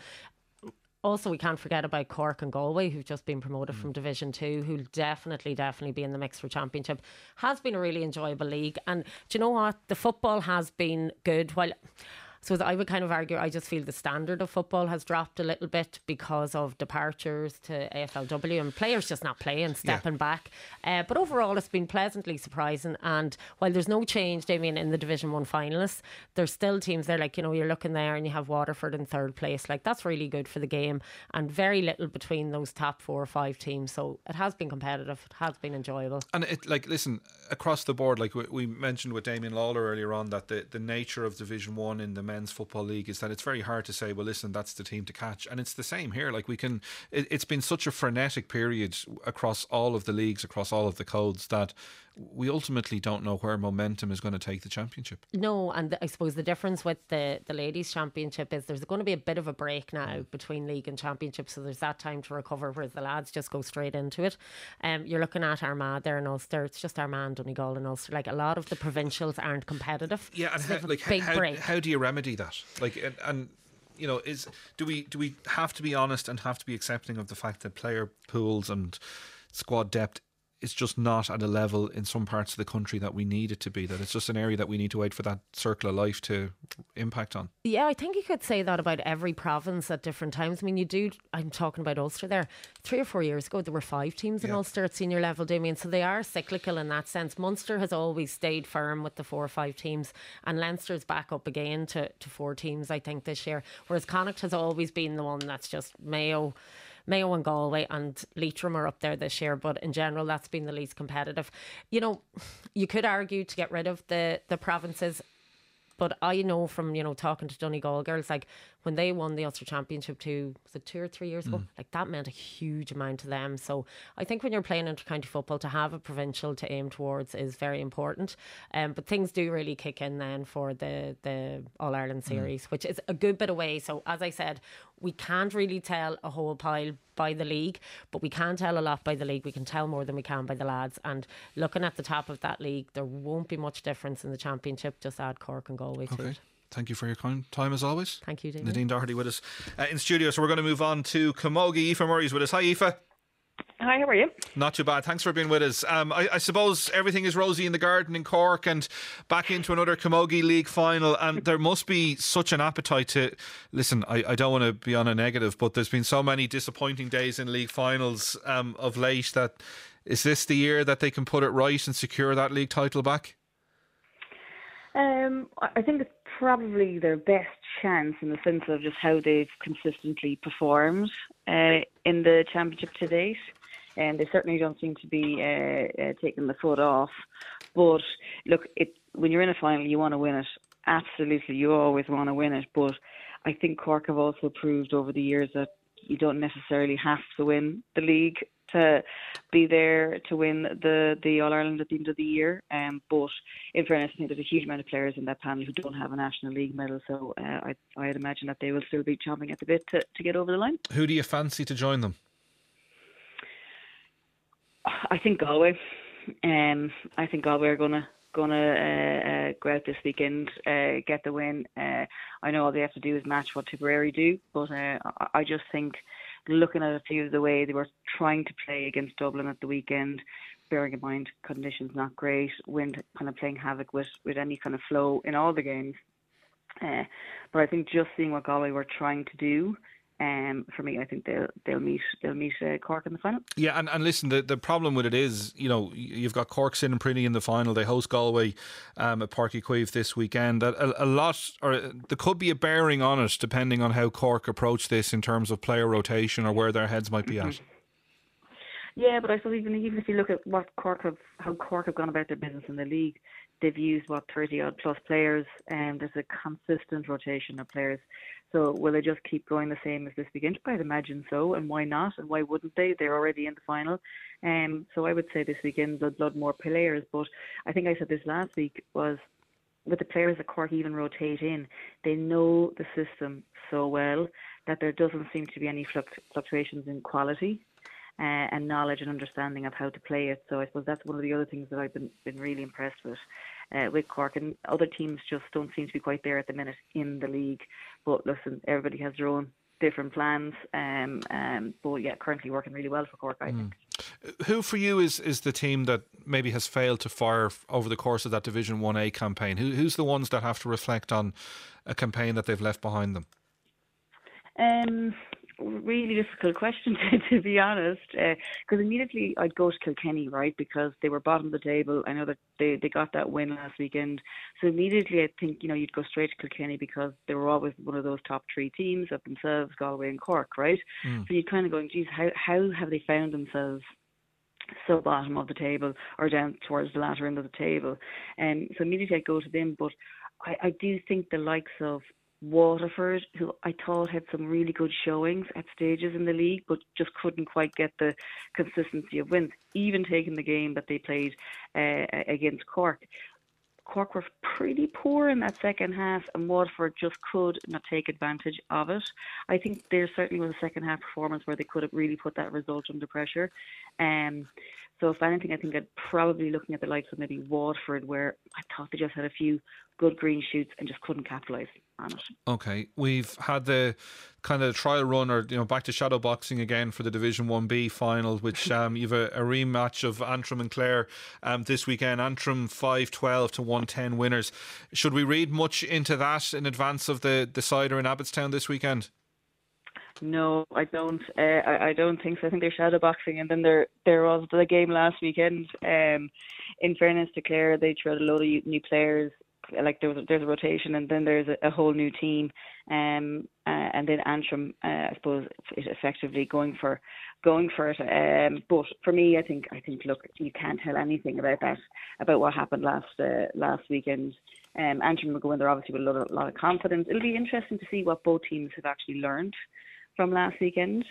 also, we can't forget about Cork and Galway, who've just been promoted from Division 2, who'll definitely be in the mix for Championship. Has been a really enjoyable league. And do you know what? The football has been good. While So I would kind of argue, I just feel the standard of football has dropped a little bit because of departures to AFLW and players just not playing, stepping back. But overall, it's been pleasantly surprising. And while there's no change, Damien, in the Division 1 finalists, there's still teams there, like, you know, you're looking there and you have Waterford in third place. Like, that's really good for the game. And very little between those top 4 or 5 teams. So it has been competitive. It has been enjoyable. And it, like, listen, across the board, like we mentioned with Damien Lawler earlier on, that the nature of Division 1 in the men's football league is that it's very hard to say, well, listen, that's the team to catch. And it's the same here. Like, it's been such a frenetic period across all of the leagues, across all of the codes, that we ultimately don't know where momentum is going to take the championship. No, and I suppose the difference with the ladies' championship is there's going to be a bit of a break now between league and championship, so there's that time to recover, whereas the lads just go straight into it. You're looking at Armagh there in Ulster. It's just Armagh and Donegal and Ulster. Like, a lot of the provincials aren't competitive. Yeah, and so how do you remedy that? Like, and you know, do we have to be honest and have to be accepting of the fact that player pools and squad depth is just not at a level in some parts of the country that we need it to be, that it's just an area that we need to wait for that circle of life to impact on? Yeah, I think you could say that about every province at different times. I mean, I'm talking about Ulster there. 3 or 4 years ago, there were 5 teams in Ulster at senior level, Damien, so they are cyclical in that sense. Munster has always stayed firm with the 4 or 5 teams, and Leinster's back up again to 4 teams, I think, this year, whereas Connacht has always been the one that's just Mayo and Galway, and Leitrim are up there this year, but in general that's been the least competitive. You know, you could argue to get rid of the provinces, but I know from, you know, talking to Donegal girls, like, when they won the Ulster Championship was it 2 or 3 years ago? Like, that meant a huge amount to them. So I think when you're playing inter-county football, to have a provincial to aim towards is very important. But things do really kick in then for the All-Ireland series, which is a good bit away. So as I said, we can't really tell a whole pile by the league, but we can tell a lot by the league. We can tell more than we can by the lads. And looking at the top of that league, there won't be much difference in the championship. Just add Cork and Galway to it. Thank you for your time as always. Thank you, David. Nadine Doherty with us in studio. So we're going to move on to Camogie. Aoife Murray's with us. Hi, Aoife. Hi, how are you? Not too bad. Thanks for being with us. I suppose everything is rosy in the garden in Cork and back into another Camogie League final, and there must be such an appetite to... Listen, I don't want to be on a negative, but there's been so many disappointing days in league finals of late that... Is this the year that they can put it right and secure that league title back? I think it's probably their best chance in the sense of just how they've consistently performed in the championship to date. And they certainly don't seem to be taking the foot off. But look, when you're in a final, you want to win it. Absolutely, you always want to win it. But I think Cork have also proved over the years that you don't necessarily have to win the league to be there to win the All-Ireland at the end of the year. But in fairness, I think there's a huge amount of players in that panel who don't have a National League medal, so I'd imagine that they will still be chomping at the bit to get over the line. Who do you fancy to join them? I think Galway. I think Galway are gonna go out this weekend, get the win. I know all they have to do is match what Tipperary do, but I just think, looking at a few of the way they were trying to play against Dublin at the weekend, bearing in mind conditions not great, wind kind of playing havoc with any kind of flow in all the games. But I think just seeing what Galway were trying to do, for me, I think they'll meet Cork in the final. Yeah, and listen, the problem with it is, you've got Cork sitting pretty in the final. They host Galway at Páirc Uí Chaoimh this weekend. A lot, or there could be a bearing on it, depending on how Cork approach this in terms of player rotation or where their heads might be at. Yeah, but I suppose even if you look at how Cork have gone about their business in the league, they've used 30 odd plus players, and there's a consistent rotation of players. So will they just keep going the same as this weekend? I'd imagine so, and why not? And why wouldn't they? They're already in the final. So I would say this weekend they'll blood more players. But I think I said this last week, was with the players that Cork even rotate in, they know the system so well that there doesn't seem to be any fluctuations in quality and knowledge and understanding of how to play it. So I suppose that's one of the other things that I've been really impressed with Cork, and other teams just don't seem to be quite there at the minute in the league. But listen, everybody has their own different plans, but yeah, currently working really well for Cork, I think. Who for you is the team that maybe has failed to fire over the course of that Division 1A campaign? Who's the ones that have to reflect on a campaign that they've left behind them? Really difficult question to be honest, because immediately I'd go to Kilkenny, right, because they were bottom of the table. I know that they got that win last weekend, so immediately I think you'd go straight to Kilkenny because they were always one of those top three teams of themselves, Galway and Cork, right? So you're kind of going, geez, how have they found themselves so bottom of the table or down towards the latter end of the table? So immediately I'd go to them, but I do think the likes of Waterford, who I thought had some really good showings at stages in the league, but just couldn't quite get the consistency of wins, even taking the game that they played against Cork. Cork were pretty poor in that second half, and Waterford just could not take advantage of it. I think there certainly was a second half performance where they could have really put that result under pressure. So if anything, I think I'd probably looking at the likes of maybe Waterford, where I thought they just had a few good green shoots and just couldn't capitalise on it. Okay, we've had the kind of trial run, or back to shadow boxing again for the Division 1B final, which you've a rematch of Antrim and Clare this weekend. Antrim 5-12 to 110 winners. Should we read much into that in advance of the decider in Abbottstown this weekend? No, I don't. I don't think so. I think they're shadow boxing, and then there was the game last weekend. In fairness to Clare, they threw out a load of new players. Like there's a rotation, and then there's a whole new team, and then Antrim, I suppose, is effectively going for it. But for me, I think look, you can't tell anything about that, about what happened last weekend. Antrim will go in there obviously with a lot of confidence. It'll be interesting to see what both teams have actually learned from last weekend.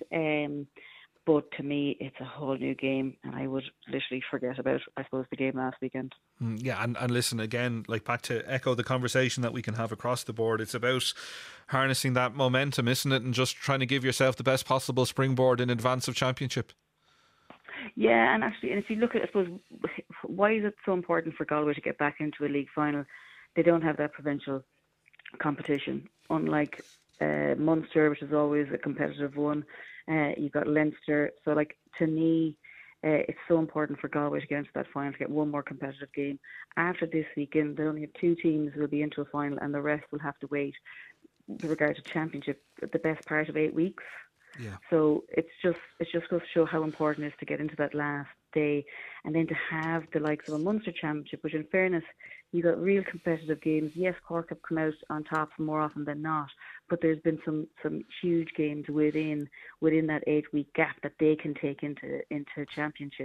But to me, it's a whole new game, and I would literally forget about, I suppose, the game last weekend. Yeah, and listen, again, like back to echo the conversation that we can have across the board, it's about harnessing that momentum, isn't it? And just trying to give yourself the best possible springboard in advance of Championship. Yeah, and actually, and if you look at, I suppose, why is it so important for Galway to get back into a league final? They don't have that provincial competition, unlike Munster, which is always a competitive one. You've got Leinster. So, like, to me, it's so important for Galway to get into that final, to get one more competitive game. After this weekend, they only have 2 teams who will be into a final, and the rest will have to wait, with regard to Championship, the best part of 8 weeks. Yeah. So it's just goes to show how important it is to get into that last day, and then to have the likes of a Munster Championship, which in fairness, you got real competitive games. Yes, Cork have come out on top more often than not, but there's been some huge games within that 8-week gap that they can take into Championship.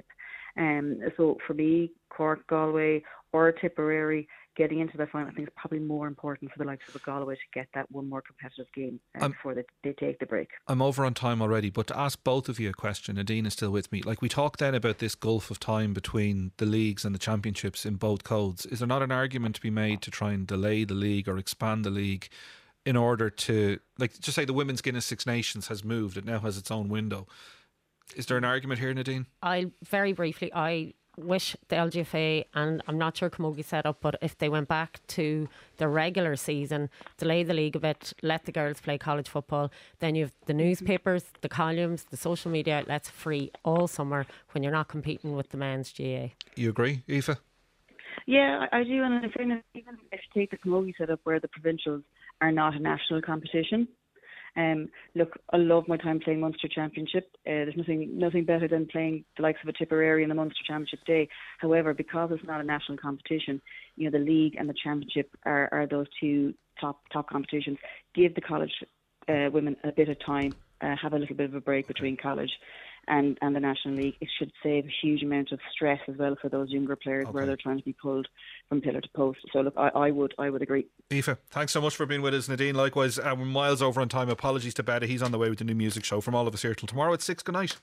So for me, Cork, Galway, or Tipperary getting into that final, I think it's probably more important for the likes of Galway to get that one more competitive game before they take the break. I'm over on time already, but to ask both of you a question, Nadine is still with me. Like, we talked then about this gulf of time between the leagues and the championships in both codes. Is there not an argument to be made to try and delay the league or expand the league in order to, like, just say the Women's Guinness Six Nations has moved, it now has its own window. Is there an argument here, Nadine? Very briefly, I wish the LGFA, and I'm not sure Camogie set up, but if they went back to the regular season, delay the league a bit, let the girls play college football, then you have the newspapers, the columns, the social media outlets free all summer when you're not competing with the men's GA. You agree, Aoife? Yeah, I do, and in fairness, even if you take the Camogie setup where the provincials are not a national competition, look, I love my time playing Munster Championship. There's nothing better than playing the likes of a Tipperary in the Munster Championship day. However, because it's not a national competition, you know, the league and the championship are those 2 top competitions. Give the college women a bit of time, have a little bit of a break between college and the National League. It should save a huge amount of stress as well for those younger players where they're trying to be pulled from pillar to post. So look, I would agree. Aoife, thanks so much for being with us. Nadine, likewise. We're miles over on time. Apologies to Beda. He's on the way with the new music show. From all of us here till tomorrow at 6. Good night.